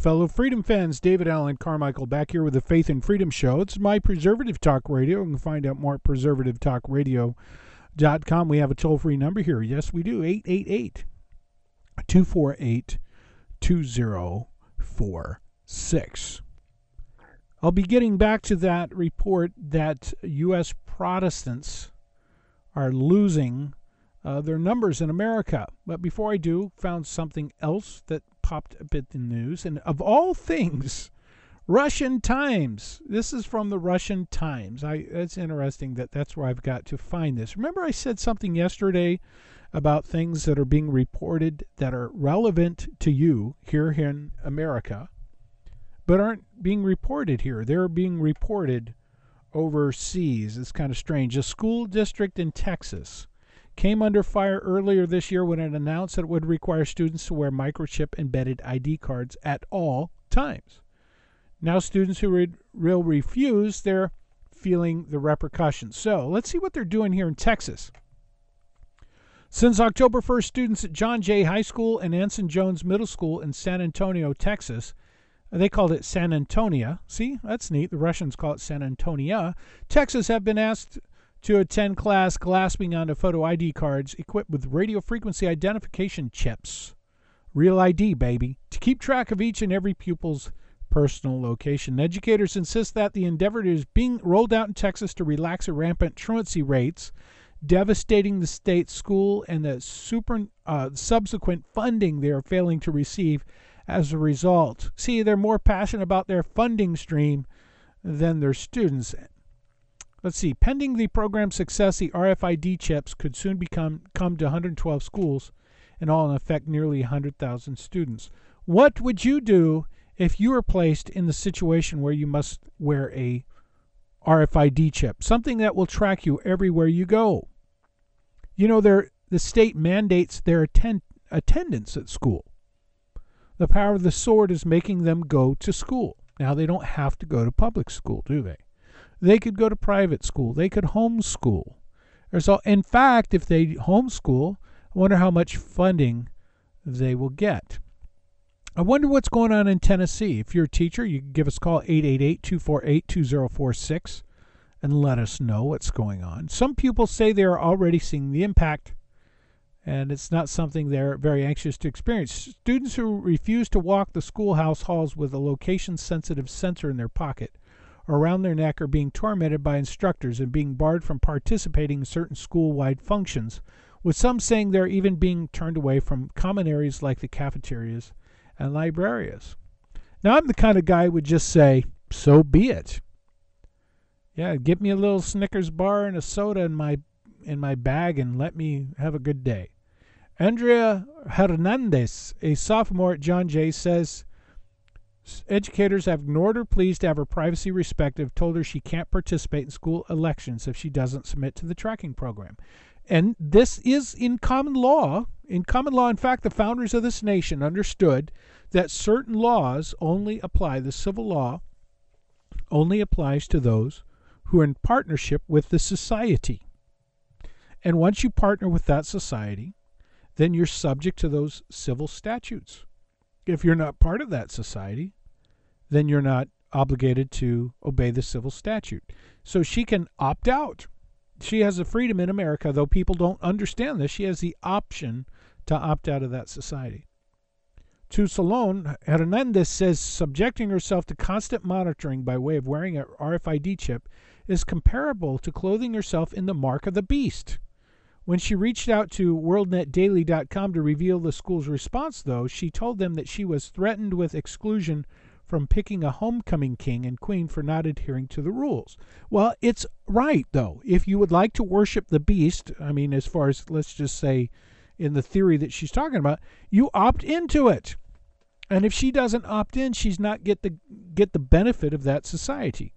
Fellow Freedom fans, David Allen Carmichael back here with the Faith and Freedom Show. It's my Preservative Talk Radio. You can find out more at preservativetalkradio.com. We have a toll-free number here. Yes, we do. 888-248-2046. I'll be getting back to that report that U.S. Protestants are losing their numbers in America. But before I do, found something else that popped a bit in the news. And of all things, Russian Times. This is from the Russian Times. It's interesting that that's where I've got to find this. Remember I said something yesterday about things that are being reported that are relevant to you here in America, but aren't being reported here. They're being reported overseas. It's kind of strange. A school district in Texas came under fire earlier this year when it announced that it would require students to wear microchip-embedded ID cards at all times. Now students who will refuse, they're feeling the repercussions. So let's see what they're doing here in Texas. Since October 1st, students at John Jay High School and Anson Jones Middle School in San Antonio, Texas, they called it San Antonia. See, that's neat. The Russians call it San Antonia. Texas have been asked to attend class clasping onto photo ID cards equipped with radio frequency identification chips. Real ID, baby. To keep track of each and every pupil's personal location. Educators insist that the endeavor is being rolled out in Texas to relax the rampant truancy rates, devastating the state school and the subsequent funding they are failing to receive as a result. See, they're more passionate about their funding stream than their students. Let's see. Pending the program's success, the RFID chips could soon come to 112 schools and all in affect nearly 100,000 students. What would you do if you were placed in the situation where you must wear a RFID chip, something that will track you everywhere you go? You know, the state mandates their attendance at school. The power of the sword is making them go to school. Now, they don't have to go to public school, do they? They could go to private school. They could homeschool. In fact, if they homeschool, I wonder how much funding they will get. I wonder what's going on in Tennessee. If you're a teacher, you can give us a call, 888-248-2046, and let us know what's going on. Some pupils say they are already seeing the impact, and it's not something they're very anxious to experience. Students who refuse to walk the schoolhouse halls with a location-sensitive sensor in their pocket or around their neck are being tormented by instructors and being barred from participating in certain school-wide functions, with some saying they're even being turned away from common areas like the cafeterias and librarias. Now, I'm the kind of guy who would just say, so be it. Yeah, give me a little Snickers bar and a soda in my bag and let me have a good day. Andrea Hernandez, a sophomore at John Jay, says educators have ignored her pleas to have her privacy respected, told her she can't participate in school elections if she doesn't submit to the tracking program. And this is in common law. In common law, in fact, the founders of this nation understood that certain laws only apply. The civil law only applies to those who are in partnership with the society. And once you partner with that society, then you're subject to those civil statutes. If you're not part of that society, then you're not obligated to obey the civil statute. So she can opt out. She has the freedom in America, though people don't understand this. She has the option to opt out of that society. To Salon, Hernandez says subjecting herself to constant monitoring by way of wearing an RFID chip is comparable to clothing herself in the mark of the beast. When she reached out to WorldNetDaily.com to reveal the school's response, though, she told them that she was threatened with exclusion from picking a homecoming king and queen for not adhering to the rules. Well, it's right, though. If you would like to worship the beast, I mean, as far as, let's just say, in the theory that she's talking about, you opt into it. And if she doesn't opt in, she's not get the benefit of that society.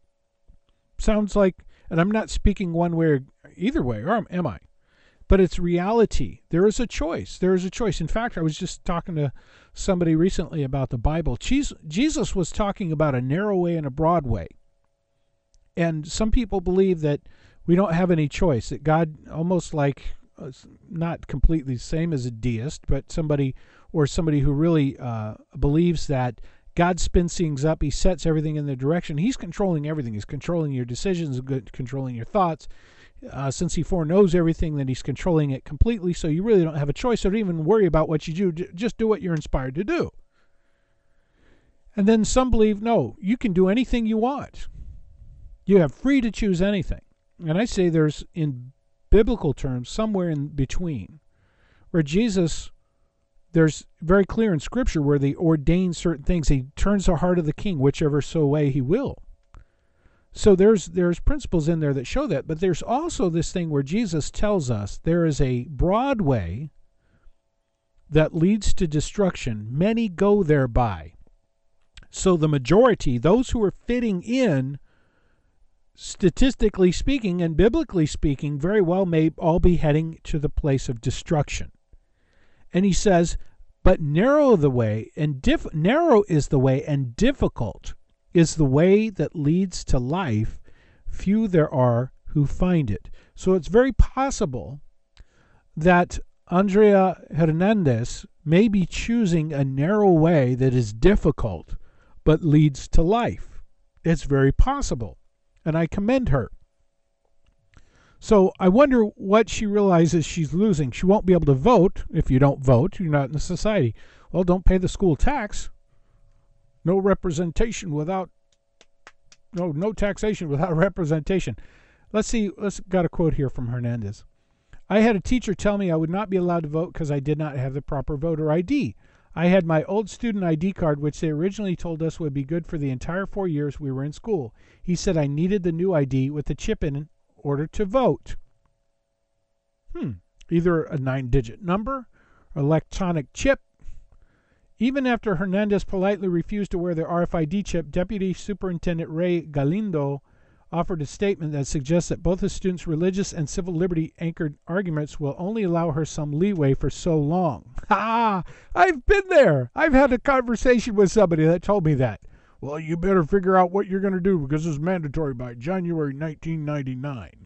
Sounds like, and I'm not speaking one way or either way, or am I? But it's reality. There is a choice. There is a choice. In fact, I was just talking to somebody recently about the Bible. Jesus was talking about a narrow way and a broad way. And some people believe that we don't have any choice, that God, almost like, not completely the same as a deist, but somebody who really believes that God spins things up. He sets everything in the direction. He's controlling everything. He's controlling your decisions, controlling your thoughts. Since he foreknows everything, then he's controlling it completely, so you really don't have a choice. So don't even worry about what you do. Just do what you're inspired to do. And then some believe, no, you can do anything you want. You have free to choose anything. And I say there's, in biblical terms, somewhere in between, where Jesus, there's very clear in Scripture where they ordain certain things. He turns the heart of the king whichever so way he will. So there's principles in there that show that. But there's also this thing where Jesus tells us there is a broad way that leads to destruction. Many go thereby. So the majority, those who are fitting in, statistically speaking and biblically speaking, very well may all be heading to the place of destruction. And he says, but narrow is the way, and difficult is the way that leads to life. Few there are who find it. So it's very possible that Andrea Hernandez may be choosing a narrow way that is difficult but leads to life. It's very possible, and I commend her. So I wonder what she realizes she's losing. She won't be able to vote. If you don't vote, you're not in the society. Well, don't pay the school tax. No representation without, no taxation without representation. Let's got a quote here from Hernandez. I had a teacher tell me I would not be allowed to vote because I did not have the proper voter ID. I had my old student ID card, which they originally told us would be good for the entire 4 years we were in school. He said I needed the new ID with the chip in order to vote. Either a 9-digit number, electronic chip. Even after Hernandez politely refused to wear the RFID chip, Deputy Superintendent Ray Galindo offered a statement that suggests that both the students' religious and civil liberty anchored arguments will only allow her some leeway for so long. I've been there. I've had a conversation with somebody that told me that. Well, you better figure out what you're going to do because it's mandatory by January 1999.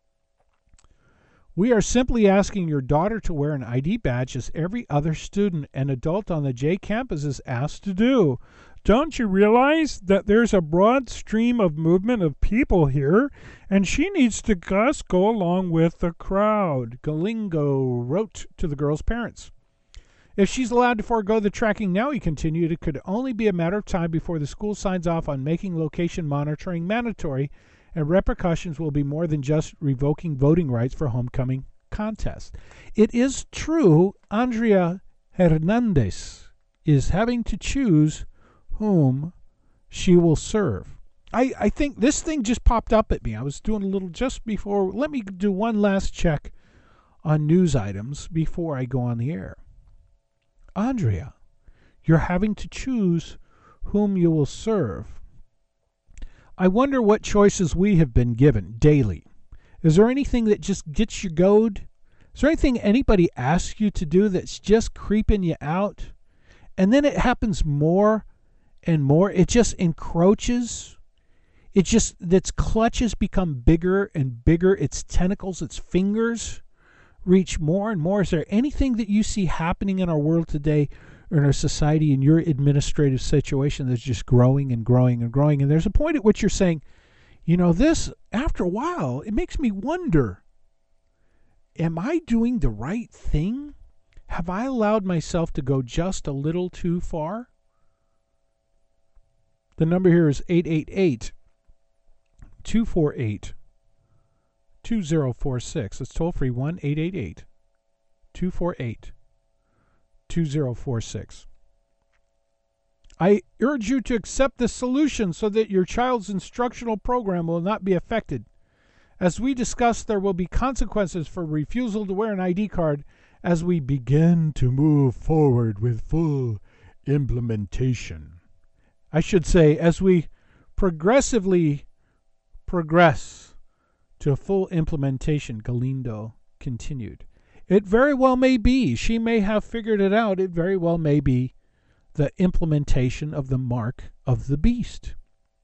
We are simply asking your daughter to wear an ID badge as every other student and adult on the J campus is asked to do. Don't you realize that there's a broad stream of movement of people here, and she needs to just go along with the crowd, Galindo wrote to the girl's parents. If she's allowed to forego the tracking now, he continued, it could only be a matter of time before the school signs off on making location monitoring mandatory, and repercussions will be more than just revoking voting rights for homecoming contests. It is true Andrea Hernandez is having to choose whom she will serve. I think this thing just popped up at me. I was doing a little just before. Let me do one last check on news items before I go on the air. Andrea, you're having to choose whom you will serve. I wonder what choices we have been given daily. Is there anything that just gets you goad? Is there anything anybody asks you to do that's just creeping you out? And then it happens more and more. It just encroaches. Its clutches become bigger and bigger. Its tentacles, its fingers reach more and more. Is there anything that you see happening in our world today, or in our society, in your administrative situation, that's just growing and growing and growing? And there's a point at which you're saying, this, after a while, it makes me wonder, am I doing the right thing? Have I allowed myself to go just a little too far? The number here is 888-248-2046. It's toll free, 1-888-248-2046. I urge you to accept the solution so that your child's instructional program will not be affected. As we discussed, there will be consequences for refusal to wear an ID card as we begin to move forward with full implementation. I should say, as we progressively progress to full implementation, Galindo continued. It very well may be. She may have figured it out. It very well may be the implementation of the mark of the beast.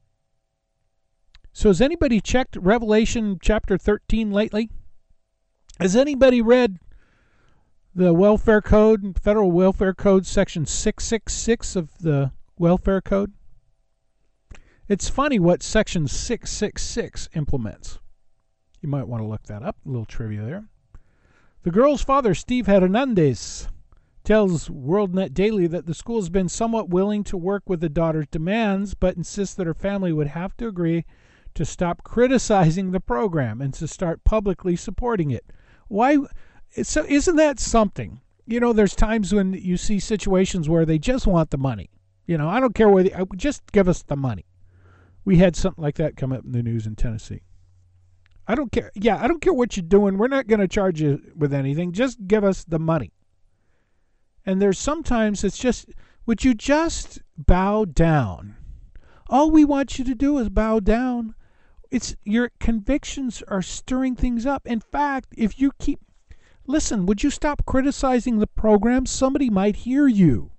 So has anybody checked Revelation chapter 13 lately? Has anybody read the Welfare Code, Federal Welfare Code, section 666 of the welfare code? It's funny what Section 666 implements. You might want to look that up. A little trivia there. The girl's father, Steve Hernandez, tells WorldNet Daily that the school has been somewhat willing to work with the daughter's demands, but insists that her family would have to agree to stop criticizing the program and to start publicly supporting it. Why? So isn't that something? You know, there's times when you see situations where they just want the money. You know, I don't care whether, just give us the money. We had something like that come up in the news in Tennessee. I don't care. Yeah, I don't care what you're doing. We're not going to charge you with anything. Just give us the money. And there's sometimes it's just, would you just bow down? All we want you to do is bow down. It's your convictions are stirring things up. In fact, if you keep, listen, would you stop criticizing the program? Somebody might hear you.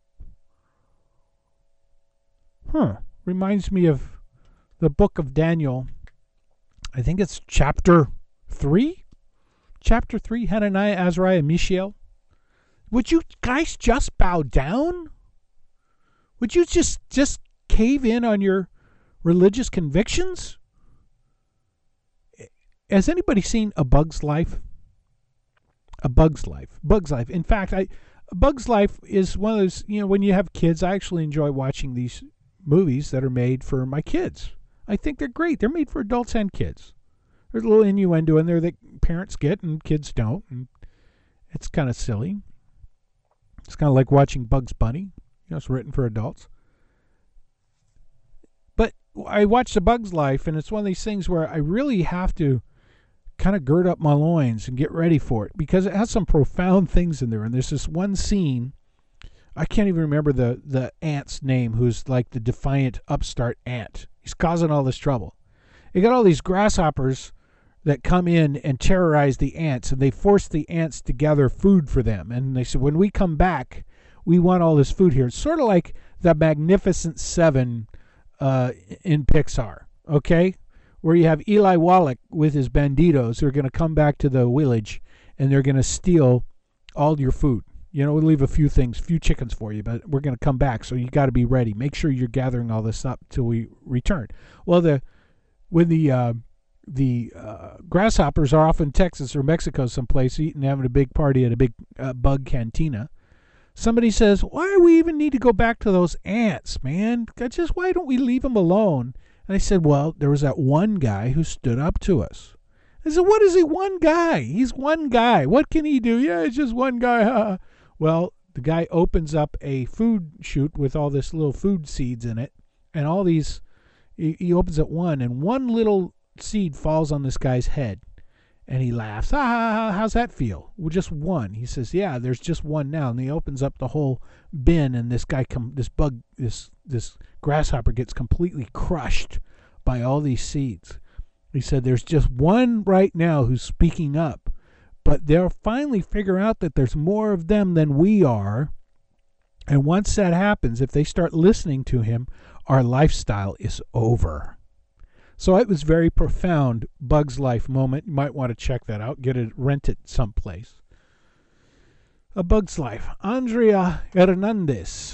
Reminds me of the book of Daniel. I think it's chapter 3. Chapter 3, Hananiah, Azariah, Mishael. Would you guys just bow down? Would you just cave in on your religious convictions? Has anybody seen A Bug's Life? A Bug's Life. Bug's Life. In fact, Bug's Life is one of those, you know, when you have kids, I actually enjoy watching these movies that are made for my kids. I think they're great. They're made for adults and kids. There's a little innuendo in there that parents get and kids don't. And it's kind of silly. It's kind of like watching Bugs Bunny. You know, it's written for adults. But I watched A Bug's Life, and it's one of these things where I really have to kind of gird up my loins and get ready for it because it has some profound things in there. And there's this one scene, I can't even remember the ant's name, who's like the defiant upstart ant. He's causing all this trouble. You got all these grasshoppers that come in and terrorize the ants, and they force the ants to gather food for them. And they said, when we come back, we want all this food here. It's sort of like the Magnificent Seven in Pixar, okay? Where you have Eli Wallach with his banditos who are going to come back to the village, and they're going to steal all your food. You know, we'll leave a few things, few chickens for you, but we're going to come back, so you got to be ready. Make sure you're gathering all this up till we return. Well, when the grasshoppers are off in Texas or Mexico someplace eating, having a big party at a big bug cantina, somebody says, why do we even need to go back to those ants, man? Just why don't we leave them alone? And I said, well, there was that one guy who stood up to us. I said, what is he? One guy. He's one guy. What can he do? Yeah, it's just one guy. Well, the guy opens up a food chute with all this little food seeds in it, and all these, he opens up one, and one little seed falls on this guy's head, and he laughs. How's that feel? Well, just one. He says, yeah, there's just one now. And he opens up the whole bin, and this grasshopper gets completely crushed by all these seeds. He said, there's just one right now who's speaking up, but they'll finally figure out that there's more of them than we are. And once that happens, if they start listening to him, our lifestyle is over. So it was very profound Bug's Life moment. You might want to check that out. Rent it someplace. A Bug's Life. Andrea Hernandez.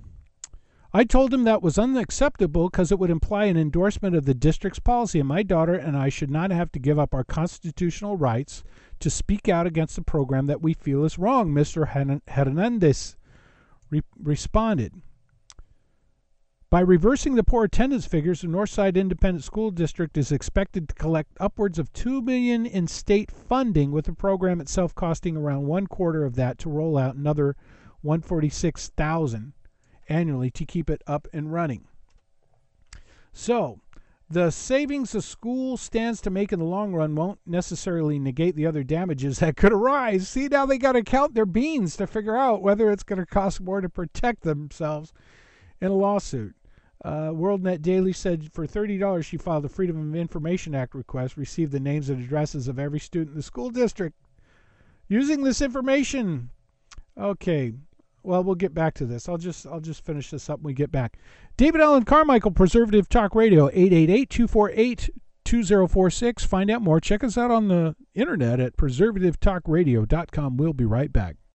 I told him that was unacceptable because it would imply an endorsement of the district's policy, and my daughter and I should not have to give up our constitutional rights to speak out against a program that we feel is wrong, Mr. Hernandez responded. By reversing the poor attendance figures, the Northside Independent School District is expected to collect upwards of $2 million in state funding, with the program itself costing around $1/4 of that to roll out another $146,000 annually to keep it up and running. So, the savings the school stands to make in the long run won't necessarily negate the other damages that could arise. See, now they got to count their beans to figure out whether it's going to cost more to protect themselves in a lawsuit. WorldNet Daily said for $30 she filed a Freedom of Information Act request, received the names and addresses of every student in the school district using this information. Okay, well, we'll get back to this. I'll just finish this up when we get back. David Allen Carmichael, Preservative Talk Radio, 888-248-2046. Find out more. Check us out on the internet at preservativetalkradio.com. We'll be right back.